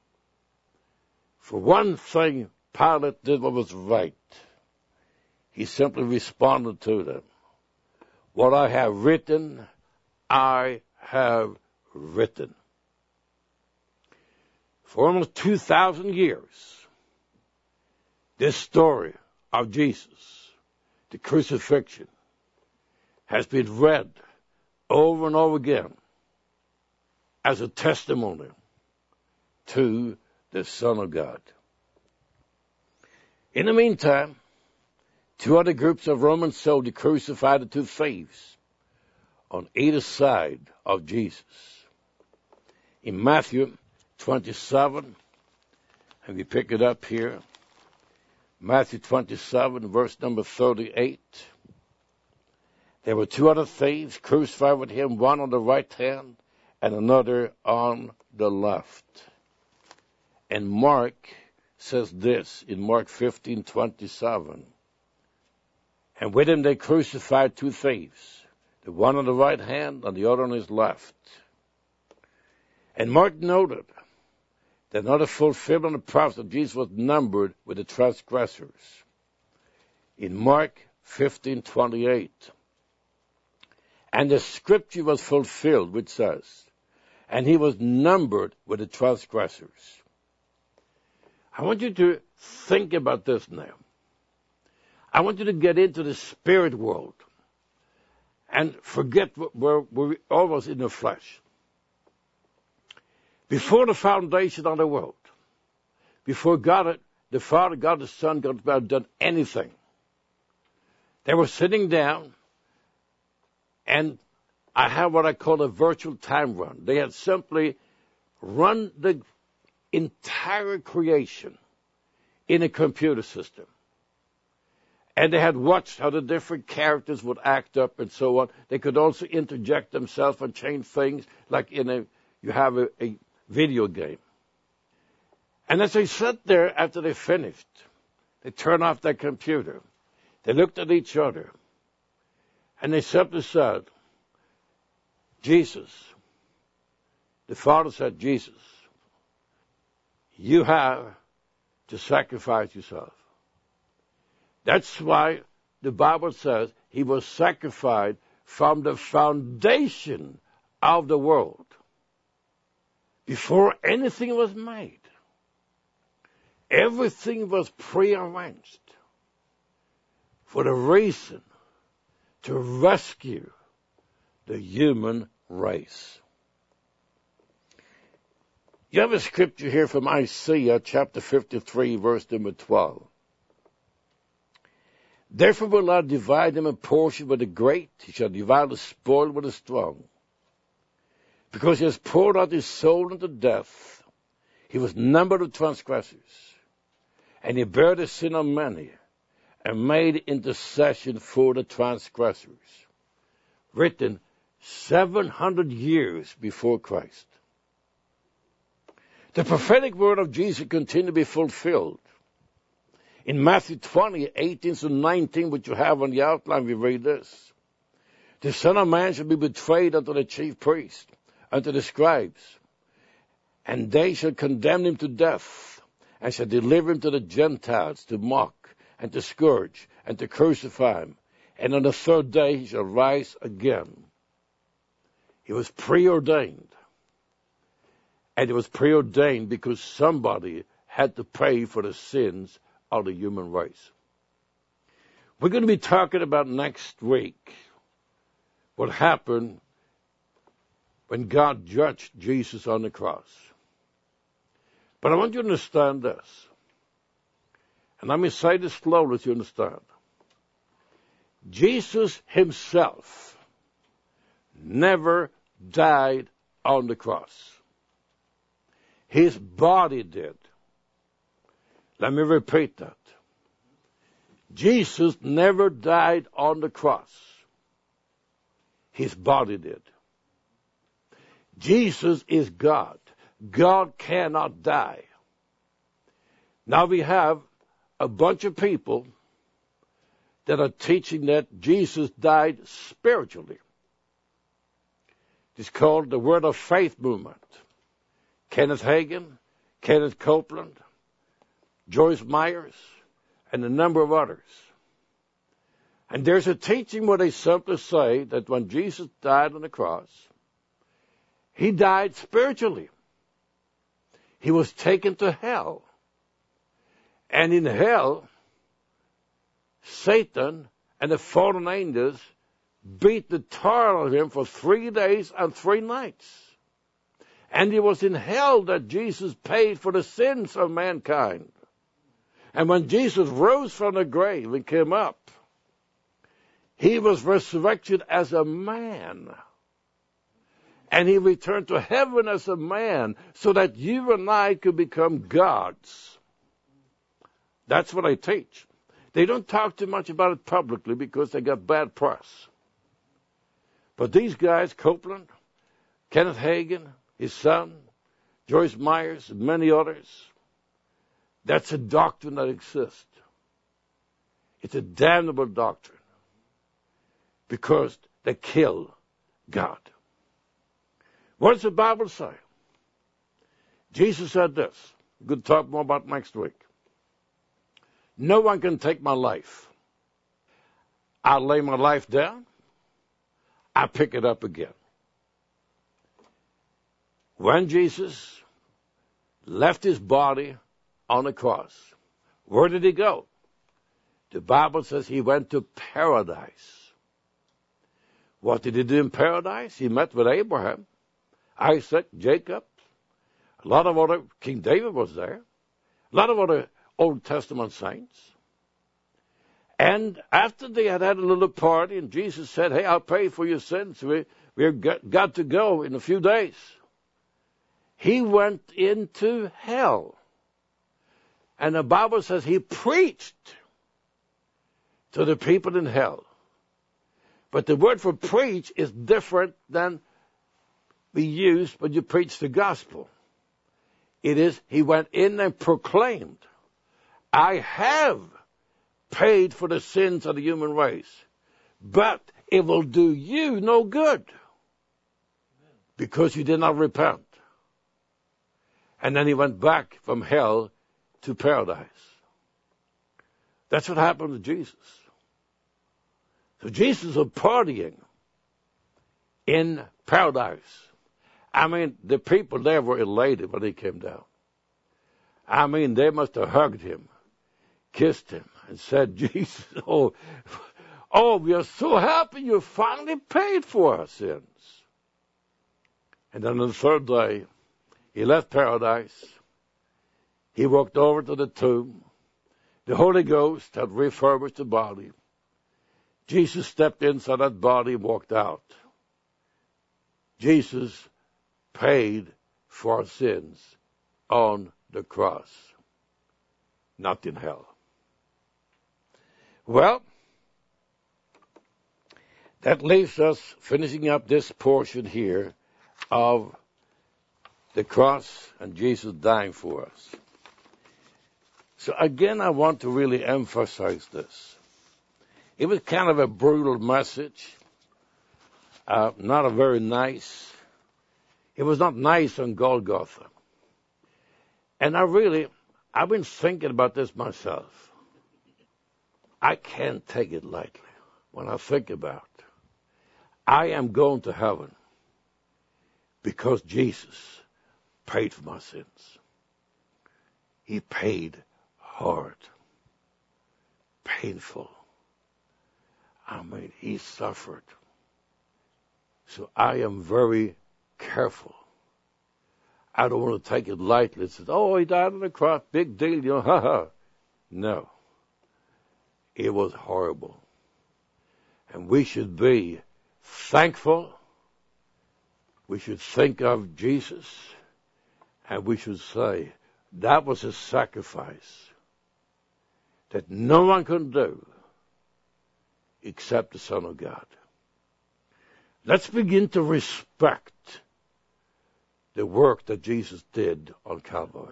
For one thing, Pilate did what was right. He simply responded to them. What I have written, I have written. For almost two thousand years, this story of Jesus, the crucifixion, has been read over and over again as a testimony to the Son of God. In the meantime, two other groups of Roman soldiers crucified the two thieves on either side of Jesus. In Matthew twenty-seven, and we pick it up here, Matthew twenty-seven, verse number thirty-eight. There were two other thieves crucified with him, one on the right hand and another on the left. And Mark says this in Mark fifteen, twenty-seven. And with him they crucified two thieves, the one on the right hand and the other on his left. And Mark noted that not a fulfillment of the prophecy of Jesus was numbered with the transgressors. In Mark fifteen, twenty-eight. And the scripture was fulfilled, which says, and he was numbered with the transgressors. I want you to think about this now. I want you to get into the spirit world and forget where we're almost in the flesh. Before the foundation of the world, before God, the Father, God the Son, God had done anything, they were sitting down, and I have what I call a virtual time run. They had simply run the entire creation in a computer system. And they had watched how the different characters would act up and so on. They could also interject themselves and change things, like in a you have a, a video game. And as they sat there after they finished, they turned off their computer. They looked at each other. And they simply said, Jesus, the Father said, Jesus, you have to sacrifice yourself. That's why the Bible says he was sacrificed from the foundation of the world, before anything was made. Everything was prearranged for the reason to rescue the human race. You have a scripture here from Isaiah chapter fifty-three, verse number twelve. Therefore will I divide him a portion with the great, he shall divide the spoil with the strong. Because he has poured out his soul unto death, he was numbered of transgressors, and he bare the sin of many, and made intercession for the transgressors. Written seven hundred years before Christ. The prophetic word of Jesus continued to be fulfilled. In Matthew twenty, eighteen to nineteen, which you have on the outline, we read this. The Son of Man shall be betrayed unto the chief priests, unto the scribes, and they shall condemn him to death, and shall deliver him to the Gentiles to mock, and to scourge, and to crucify him. And on the third day he shall rise again. He was preordained. And it was preordained because somebody had to pay for the sins of the human race. We're going to be talking about next week what happened when God judged Jesus on the cross. But I want you to understand this. And let me say this slowly so you understand. Jesus himself never died on the cross. His body did. Let me repeat that. Jesus never died on the cross. His body did. Jesus is God. God cannot die. Now we have a bunch of people that are teaching that Jesus died spiritually. It's called the Word of Faith movement. Kenneth Hagin, Kenneth Copeland, Joyce Myers, and a number of others. And there's a teaching where they simply say that when Jesus died on the cross, he died spiritually. He was taken to hell. And in hell, Satan and the fallen angels beat the tar out of him for three days and three nights. And it was in hell that Jesus paid for the sins of mankind. And when Jesus rose from the grave and came up, he was resurrected as a man. And he returned to heaven as a man so that you and I could become gods. That's what I teach. They don't talk too much about it publicly because they got bad press. But these guys, Copeland, Kenneth Hagin, his son, Joyce Myers, and many others, that's a doctrine that exists. It's a damnable doctrine because they kill God. What does the Bible say? Jesus said this. We're going to talk more about next week. No one can take my life. I lay my life down. I pick it up again. When Jesus left his body on the cross, where did he go? The Bible says he went to paradise. What did he do in paradise? He met with Abraham, Isaac, Jacob, a lot of other, King David was there, a lot of other Old Testament saints. And after they had had a little party and Jesus said, hey, I'll pay for your sins. We, we've got, got to go in a few days. He went into hell. And the Bible says he preached to the people in hell. But the word for preach is different than we use when you preach the gospel. It is, he went in and proclaimed, I have paid for the sins of the human race, but it will do you no good because you did not repent. And then he went back from hell to paradise. That's what happened to Jesus. So Jesus was partying in paradise. I mean, the people there were elated when he came down. I mean, they must have hugged him, kissed him, and said, Jesus, oh, Oh, we are so happy you finally paid for our sins. And then on the third day, he left paradise. He walked over to the tomb. The Holy Ghost had refurbished the body. Jesus stepped inside that body and walked out. Jesus paid for our sins on the cross, not in hell. Well, that leaves us finishing up this portion here of the cross and Jesus dying for us. So again, I want to really emphasize this. It was kind of a brutal message, uh, not a very nice. It was not nice on Golgotha. And I really, I've been thinking about this myself. I can't take it lightly when I think about it. I am going to heaven because Jesus paid for my sins. He paid hard, painful. I mean, he suffered. So I am very careful. I don't want to take it lightly. It says, oh, he died on the cross, big deal, you know, ha ha. No. It was horrible. And we should be thankful. We should think of Jesus. And we should say, that was a sacrifice that no one can do except the Son of God. Let's begin to respect the work that Jesus did on Calvary.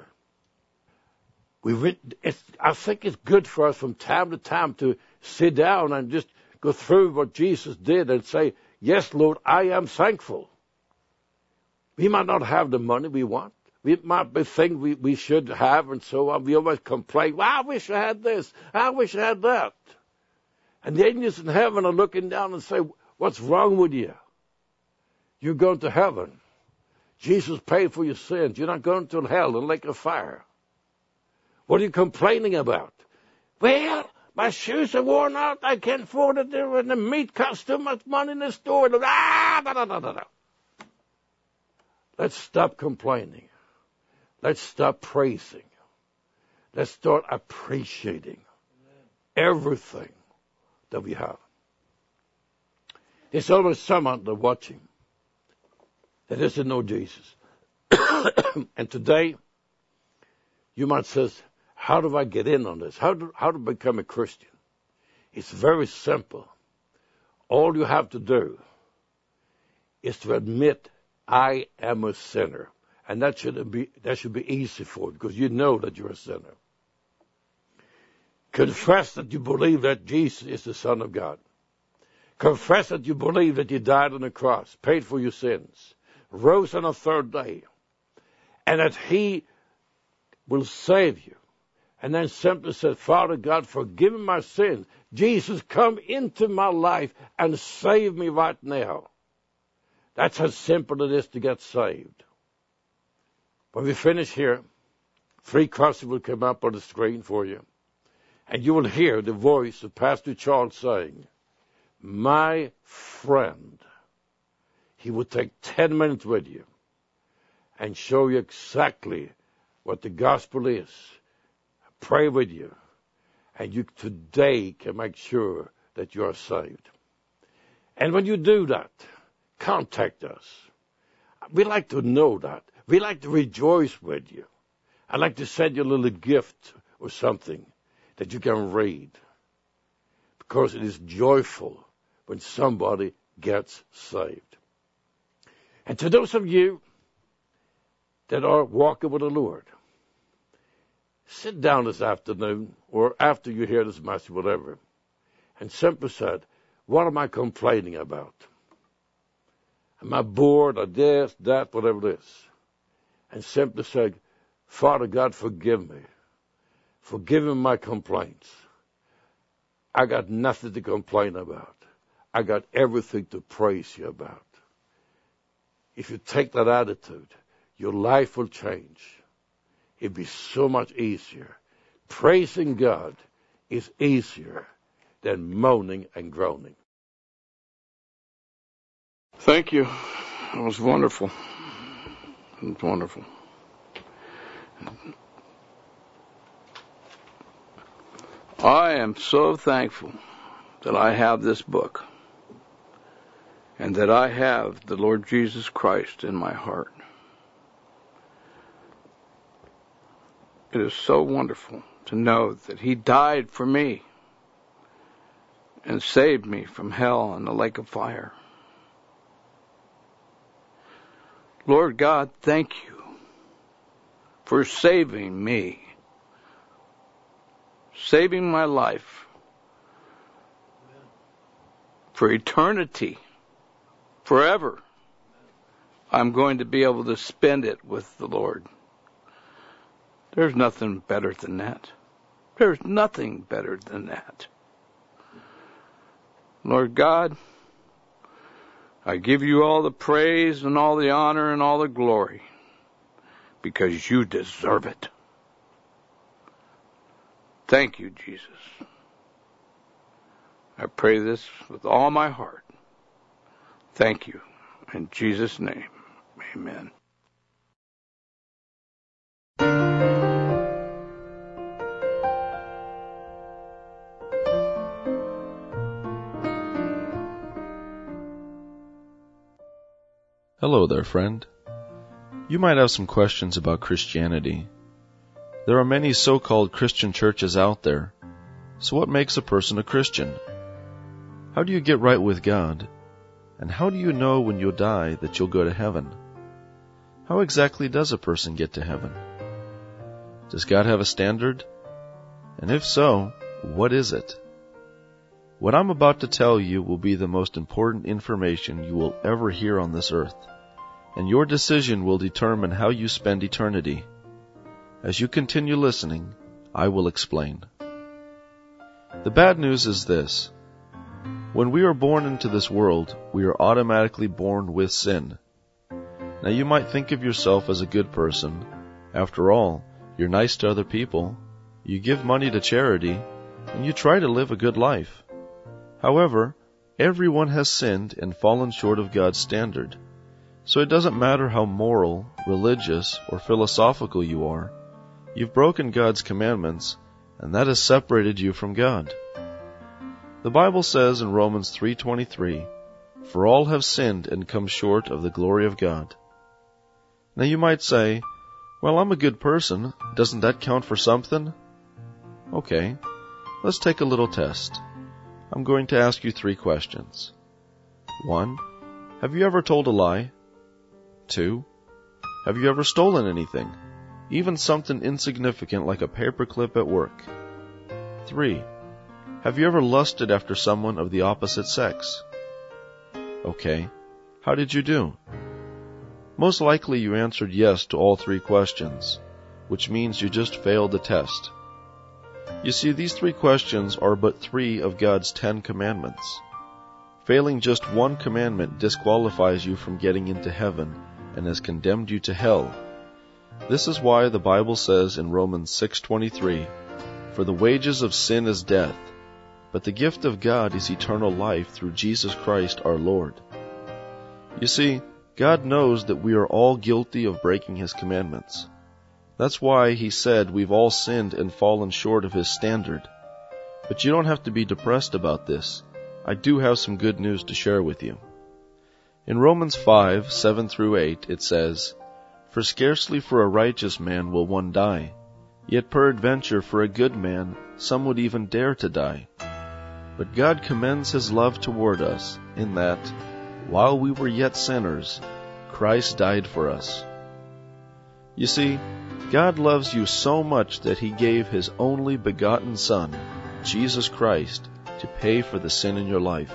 We, it's, I think it's good for us from time to time to sit down and just go through what Jesus did and say, yes, Lord, I am thankful. We might not have the money we want. We might be things we, we should have and so on. We always complain, well, I wish I had this. I wish I had that. And the angels in heaven are looking down and say, what's wrong with you? You're going to heaven. Jesus paid for your sins. You're not going to hell, the lake of fire. What are you complaining about? Well, my shoes are worn out. I can't afford it. And the meat costs too much money in the store. Ah, da, da, da, da, da. Let's stop complaining. Let's stop praising. Let's start appreciating everything that we have. There's always someone that's watching that doesn't know Jesus. And today, you might say, how do I get in on this? How do, how to become a Christian? It's very simple. All you have to do is to admit, I am a sinner. And that should be, that should be easy for you because you know that you're a sinner. Confess that you believe that Jesus is the Son of God. Confess that you believe that he died on the cross, paid for your sins, rose on the third day, and that he will save you. And then simply said, Father God, forgive me my sins. Jesus, come into my life and save me right now. That's how simple it is to get saved. When we finish here, three crosses will come up on the screen for you. And you will hear the voice of Pastor Charles saying, my friend. He will take ten minutes with you and show you exactly what the gospel is. Pray with you. And you today can make sure that you are saved. And when you do that, contact us. We like to know that. We like to rejoice with you. I'd like to send you a little gift or something that you can read. Because it is joyful when somebody gets saved. And to those of you that are walking with the Lord, sit down this afternoon or after you hear this message, whatever, and simply said, what am I complaining about? Am I bored or this, that, whatever it is? And simply said, Father God, forgive me. Forgive me my complaints. I got nothing to complain about. I got everything to praise you about. If you take that attitude, your life will change. It'll be so much easier. Praising God is easier than moaning and groaning. Thank you. It was wonderful. It was wonderful. I am so thankful that I have this book and that I have the Lord Jesus Christ in my heart. It is so wonderful to know that He died for me and saved me from hell and the lake of fire. Lord God, thank you for saving me, saving my life for eternity, forever. I'm going to be able to spend it with the Lord. There's nothing better than that. There's nothing better than that. Lord God, I give you all the praise and all the honor and all the glory because you deserve it. Thank you, Jesus. I pray this with all my heart. Thank you. In Jesus' name, amen. Hello there, friend. You might have some questions about Christianity. There are many so-called Christian churches out there. So what makes a person a Christian? How do you get right with God? And how do you know when you'll die that you'll go to heaven? How exactly does a person get to heaven? Does God have a standard? And if so, what is it? What I'm about to tell you will be the most important information you will ever hear on this earth, and your decision will determine how you spend eternity. As you continue listening, I will explain. The bad news is this. When we are born into this world, we are automatically born with sin. Now you might think of yourself as a good person. After all, you're nice to other people, you give money to charity, and you try to live a good life. However, everyone has sinned and fallen short of God's standard. So it doesn't matter how moral, religious, or philosophical you are, you've broken God's commandments, and that has separated you from God. The Bible says in Romans three twenty-three, "For all have sinned and come short of the glory of God." Now you might say, "Well, I'm a good person. Doesn't that count for something?" Okay, let's take a little test. I'm going to ask you three questions. One, have you ever told a lie? Two, have you ever stolen anything, even something insignificant like a paperclip at work? Three, have you ever lusted after someone of the opposite sex? Okay, how did you do? Most likely you answered yes to all three questions, which means you just failed the test. You see, these three questions are but three of God's Ten Commandments. Failing just one commandment disqualifies you from getting into heaven and has condemned you to hell. This is why the Bible says in Romans six twenty-three, "For the wages of sin is death, but the gift of God is eternal life through Jesus Christ our Lord." You see, God knows that we are all guilty of breaking His commandments. That's why He said we've all sinned and fallen short of His standard. But you don't have to be depressed about this. I do have some good news to share with you. In Romans five, seven through eight, it says, "For scarcely for a righteous man will one die, yet peradventure for a good man some would even dare to die. But God commends His love toward us, in that, while we were yet sinners, Christ died for us." You see, God loves you so much that He gave His only begotten Son, Jesus Christ, to pay for the sin in your life.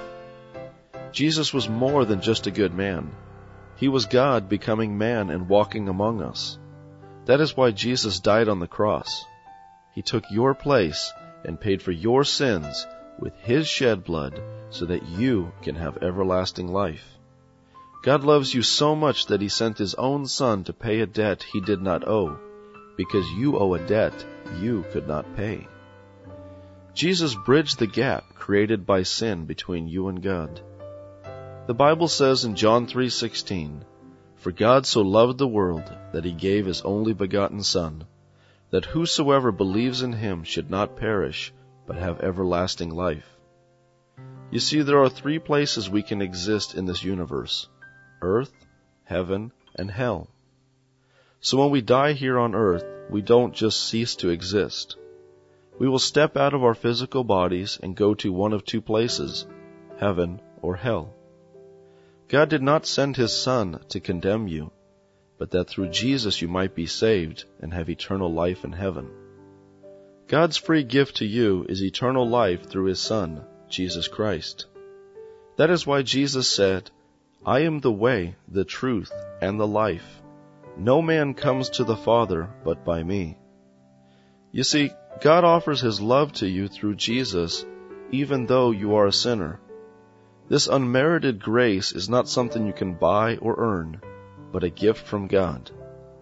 Jesus was more than just a good man. He was God becoming man and walking among us. That is why Jesus died on the cross. He took your place and paid for your sins with His shed blood so that you can have everlasting life. God loves you so much that He sent His own Son to pay a debt He did not owe, because you owe a debt you could not pay. Jesus bridged the gap created by sin between you and God. The Bible says in John three sixteen, "For God so loved the world that he gave his only begotten Son, that whosoever believes in him should not perish, but have everlasting life." You see, there are three places we can exist in this universe: earth, heaven, and hell. So when we die here on earth, we don't just cease to exist. We will step out of our physical bodies and go to one of two places, heaven or hell. God did not send his Son to condemn you, but that through Jesus you might be saved and have eternal life in heaven. God's free gift to you is eternal life through his Son, Jesus Christ. That is why Jesus said, "I am the way, the truth, and the life. No man comes to the Father but by me." You see, God offers his love to you through Jesus, even though you are a sinner. This unmerited grace is not something you can buy or earn, but a gift from God.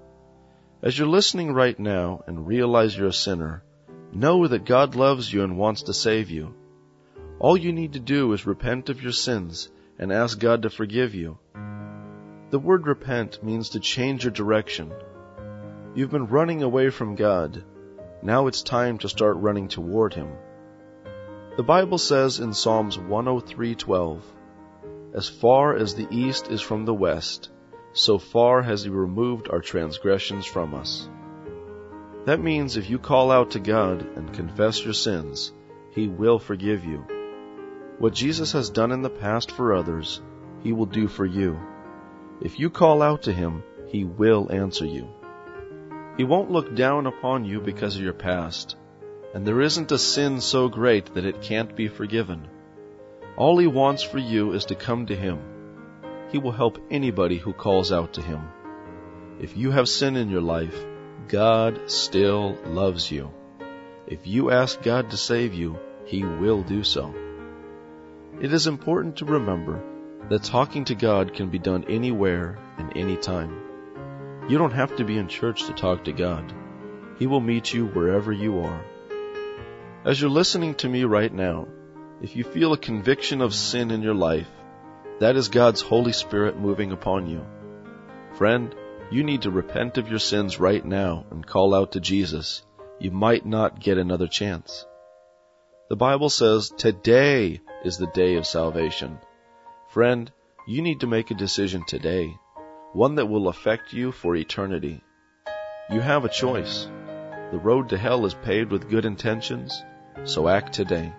As you're listening right now and realize you're a sinner, know that God loves you and wants to save you. All you need to do is repent of your sins and ask God to forgive you. The word repent means to change your direction. You've been running away from God. Now it's time to start running toward him. The Bible says in Psalms one oh three twelve, "As far as the east is from the west, so far has he removed our transgressions from us." That means if you call out to God and confess your sins, he will forgive you. What Jesus has done in the past for others, he will do for you. If you call out to him, he will answer you. He won't look down upon you because of your past, and there isn't a sin so great that it can't be forgiven. All he wants for you is to come to him. He will help anybody who calls out to him. If you have sin in your life, God still loves you. If you ask God to save you, he will do so. It is important to remember that talking to God can be done anywhere and anytime. You don't have to be in church to talk to God. He will meet you wherever you are. As you're listening to me right now, if you feel a conviction of sin in your life, that is God's Holy Spirit moving upon you. Friend, you need to repent of your sins right now and call out to Jesus. You might not get another chance. The Bible says today is the day of salvation. Friend, you need to make a decision today, one that will affect you for eternity. You have a choice. The road to hell is paved with good intentions, so act today.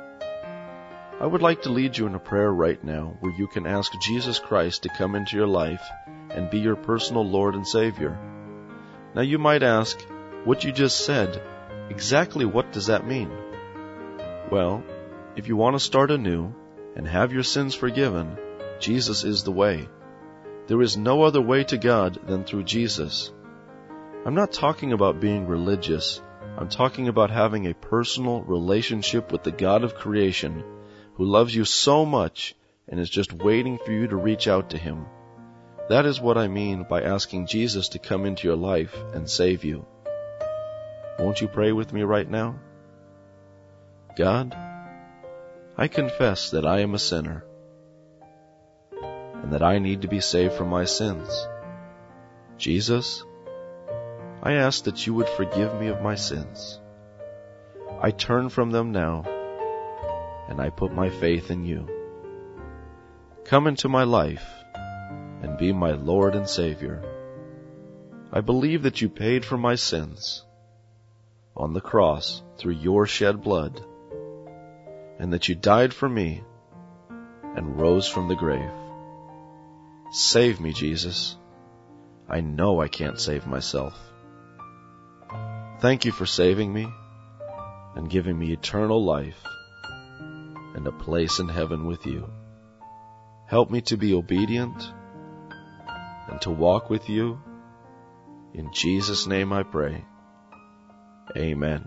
I would like to lead you in a prayer right now where you can ask Jesus Christ to come into your life and be your personal Lord and Savior. Now you might ask, what you just said, exactly what does that mean? Well, if you want to start anew and have your sins forgiven, Jesus is the way. There is no other way to God than through Jesus. I'm not talking about being religious. I'm talking about having a personal relationship with the God of creation who loves you so much and is just waiting for you to reach out to him. That is what I mean by asking Jesus to come into your life and save you. Won't you pray with me right now? God, I confess that I am a sinner and that I need to be saved from my sins. Jesus, I ask that you would forgive me of my sins. I turn from them now, and I put my faith in you. Come into my life and be my Lord and Savior. I believe that you paid for my sins on the cross through your shed blood, and that you died for me and rose from the grave. Save me, Jesus. I know I can't save myself. Thank you for saving me and giving me eternal life and a place in heaven with you. Help me to be obedient and to walk with you. In Jesus' name I pray. Amen.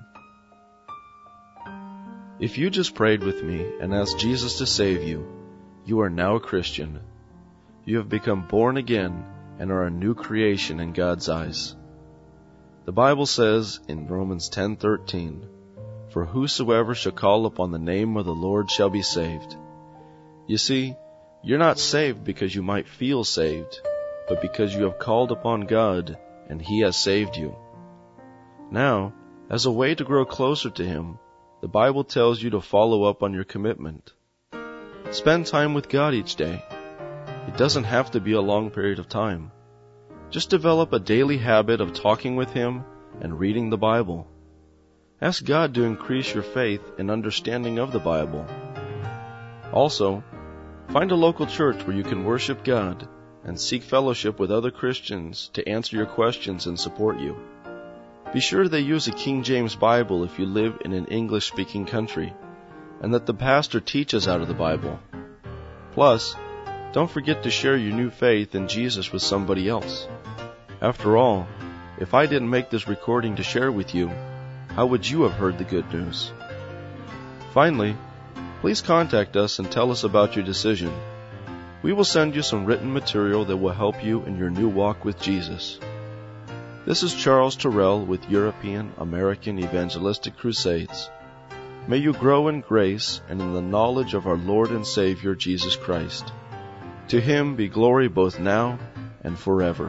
If you just prayed with me and asked Jesus to save you, you are now a Christian. You have become born again and are a new creation in God's eyes. The Bible says in Romans ten thirteen, for whosoever shall call upon the name of the Lord shall be saved. You see, you're not saved because you might feel saved, but because you have called upon God and He has saved you. Now, as a way to grow closer to Him, the Bible tells you to follow up on your commitment. Spend time with God each day. It doesn't have to be a long period of time. Just develop a daily habit of talking with Him and reading the Bible. Ask God to increase your faith and understanding of the Bible. Also, find a local church where you can worship God and seek fellowship with other Christians to answer your questions and support you. Be sure they use a King James Bible if you live in an English-speaking country, and that the pastor teaches out of the Bible. Plus, don't forget to share your new faith in Jesus with somebody else. After all, if I didn't make this recording to share with you, how would you have heard the good news? Finally, please contact us and tell us about your decision. We will send you some written material that will help you in your new walk with Jesus. This is Charles Terrell with European American Evangelistic Crusades. May you grow in grace and in the knowledge of our Lord and Savior Jesus Christ. To Him be glory both now and forever.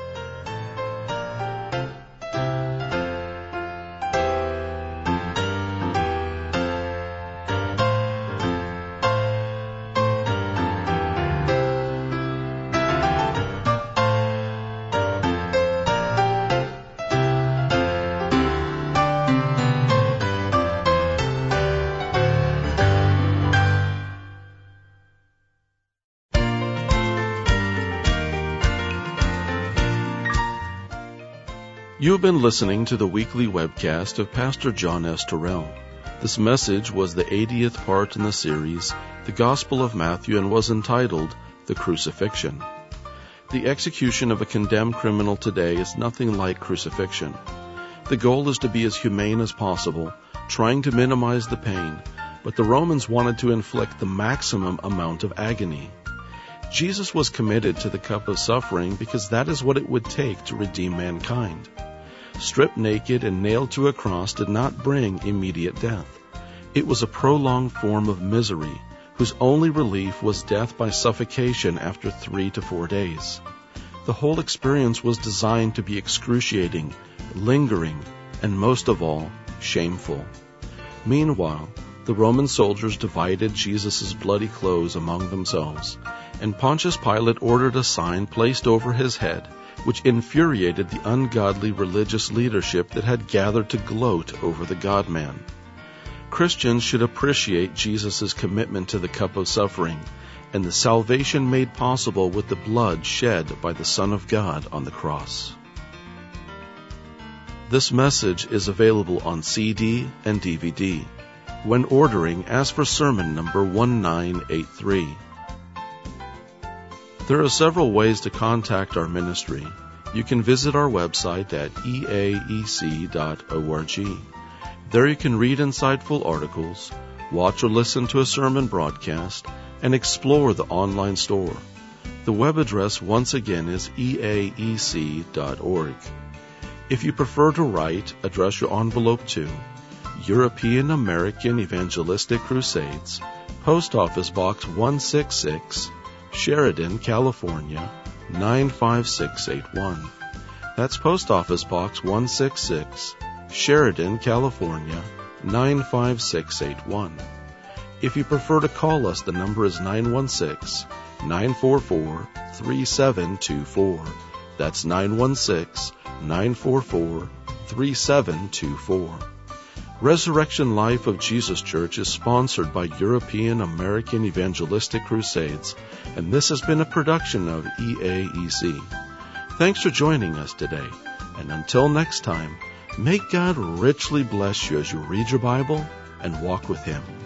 You have been listening to the weekly webcast of Pastor John S. Terrell. This message was the eightieth part in the series, The Gospel of Matthew, and was entitled, The Crucifixion. The execution of a condemned criminal today is nothing like crucifixion. The goal is to be as humane as possible, trying to minimize the pain, but the Romans wanted to inflict the maximum amount of agony. Jesus was committed to the cup of suffering because that is what it would take to redeem mankind. Stripped naked and nailed to a cross did not bring immediate death. It was a prolonged form of misery, whose only relief was death by suffocation after three to four days. The whole experience was designed to be excruciating, lingering, and most of all, shameful. Meanwhile, the Roman soldiers divided Jesus' bloody clothes among themselves, and Pontius Pilate ordered a sign placed over his head, which infuriated the ungodly religious leadership that had gathered to gloat over the God-man. Christians should appreciate Jesus' commitment to the cup of suffering and the salvation made possible with the blood shed by the Son of God on the cross. This message is available on C D and D V D. When ordering, ask for sermon number one nine eight three. There are several ways to contact our ministry. You can visit our website at e a e c dot org. There you can read insightful articles, watch or listen to a sermon broadcast, and explore the online store. The web address once again is e a e c dot org. If you prefer to write, address your envelope to European American Evangelistic Crusades, Post Office Box one sixty-six, Sheridan, California, nine five six eight one. That's Post Office Box one sixty-six, Sheridan, California, nine five six eight one. If you prefer to call us, the number is nine one six, nine four four, three seven two four. That's nine one six, nine four four, three seven two four. Resurrection Life of Jesus Church is sponsored by European American Evangelistic Crusades, and this has been a production of E A E C. Thanks for joining us today, and until next time, may God richly bless you as you read your Bible and walk with Him.